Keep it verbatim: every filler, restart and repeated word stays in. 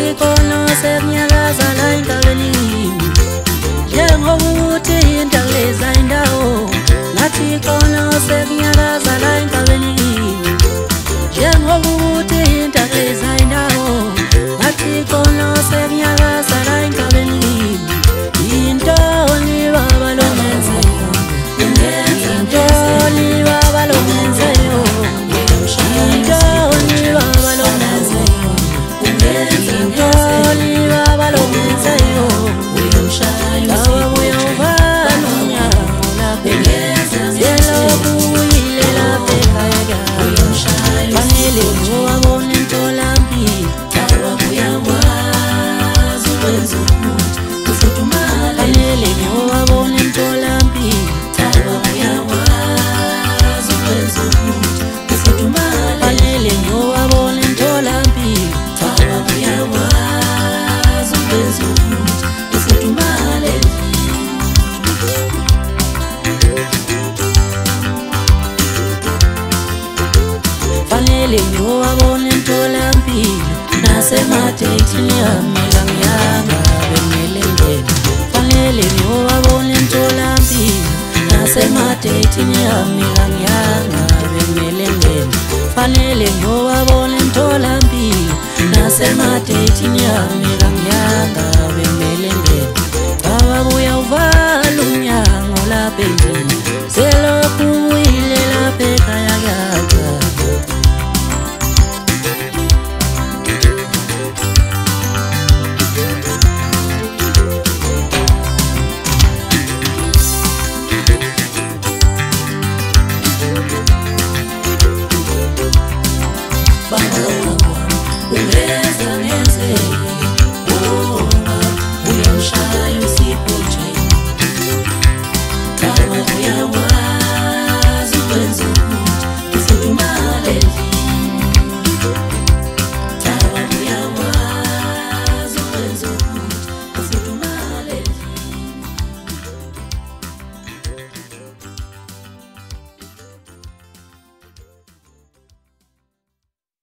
khona sekunyakaza la endaweni njengokuthi indakuleza indawo ngathi khona sekunyakaza la endaweni njengokuthi indakuleza indawo ngathi khona sekunyakaza la endaweni intoni baba lo menzeyo intoni baba lo menzeyo intoni baba lo menzeyo intoni baba lo menzeyo baba uyawuvalunya lapha selokuyile lapha ekhaya fanele ngowabona emtholampilo uyakwazi ukwenza umuthi ufudumala fanele ngowabona emtholampilo uyakwazi ukwenza umuthi ufudumala fanele ngowabona emtholampilo uyakwazi ukwenza umuthi ufudumala fanele ngiyowabona emtholampilo nasemadeyithini yami kangiyanga bemelengene fanele ngiyowabona emtholampilo nasemadeyithini yami kangiyanga bemelengene fanele ngiyowabona emtholampilo nasemadeyithini yami kangiyanga bemelengene baba uyawuvala umnyango lapha endlini